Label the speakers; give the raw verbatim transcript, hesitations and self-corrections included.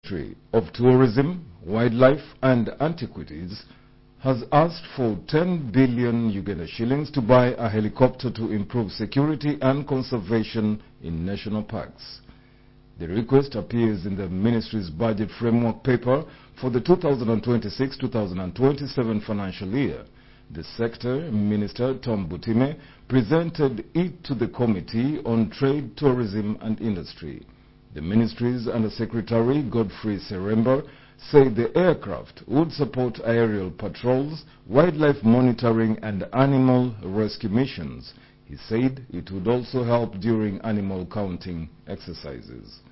Speaker 1: Ministry of Tourism, Wildlife and Antiquities has asked for ten billion Uganda shillings to buy a helicopter to improve security and conservation in national parks. The request appears in the Ministry's budget framework paper for the two thousand twenty-six to two thousand twenty-seven financial year. The Sector Minister, Tom Butime, presented it to the Committee on Trade, Tourism and Industry. The Ministry's Undersecretary, Godfrey Seremba, said the aircraft would support aerial patrols, wildlife monitoring and animal rescue missions. He said it would also help during animal counting exercises.